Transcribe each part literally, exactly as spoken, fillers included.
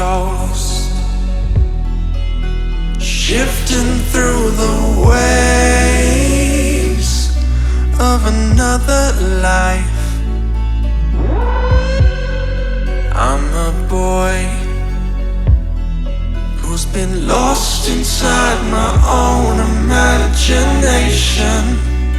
ghost, shifting through the waves of another life. I'm a boy who's been lost inside my own imagination.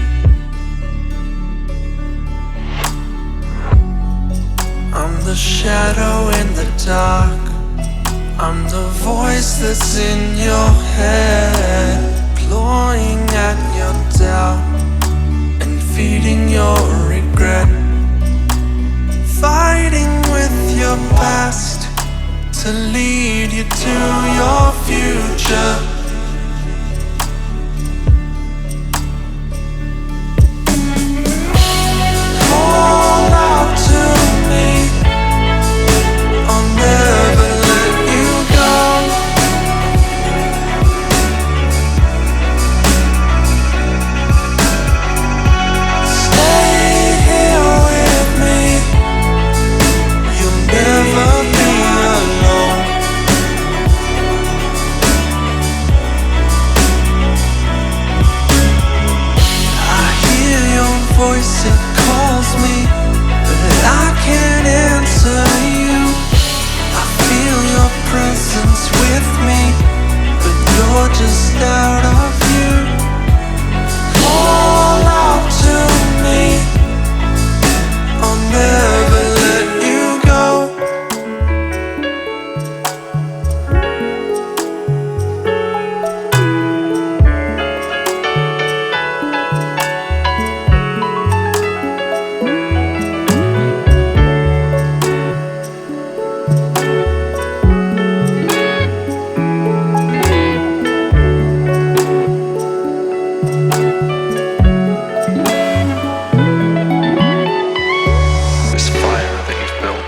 I'm the shadow in the dark, I'm the voice that's in your head, clawing at your doubt and feeding your regret, fighting with your past to lead you to your future. Call out to me, I'll never let you go. Stay here with me, you'll never be alone. I hear your voice, it calls me, but I can't answer you. I feel your presence with me, but you're just out of view. Call out to me, I'll never let you go. This fire that you've built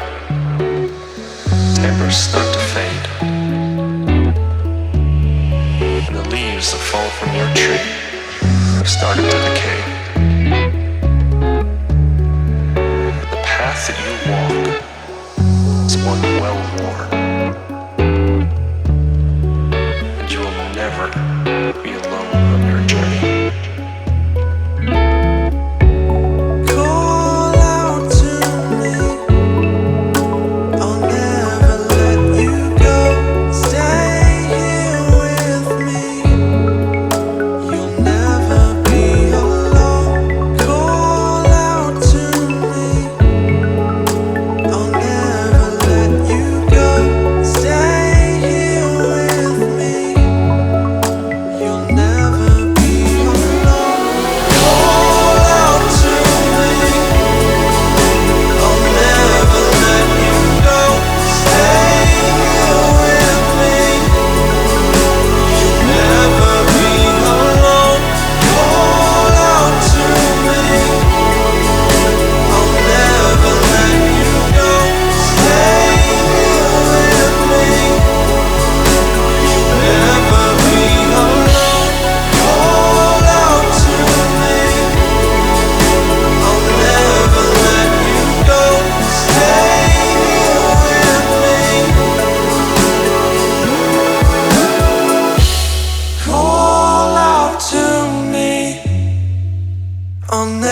never start to fade, and the leaves that fall from your tree have started to decay. The path that you walk is one well worn, and you will never be alone on your journey. Call out to me, I'll never let you go. Stay here with me, you'll never be alone. Call out to me, I'll never let you go. Stay here with me, you'll never be alone. Call out to me, I'll never let you go. Stay here with me, you'll never be alone. Call out to me, I'll never let you go. Stay here with me, you'll never be alone. Call out to me, I'll never let you go. Stay here with me. Call out to me, I'll never